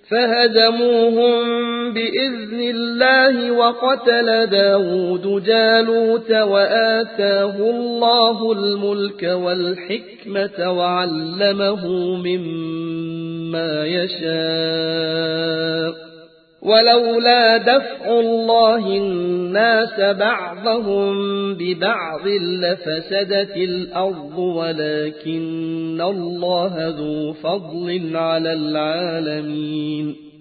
فهزموهم بإذن الله وقتل داود جالوت وآتاه الله الملك والحكمة وعلمه مما يشاء ولولا دفع الله الناس بعضهم ببعض لفسدت الأرض ولكن الله ذو فضل على العالمين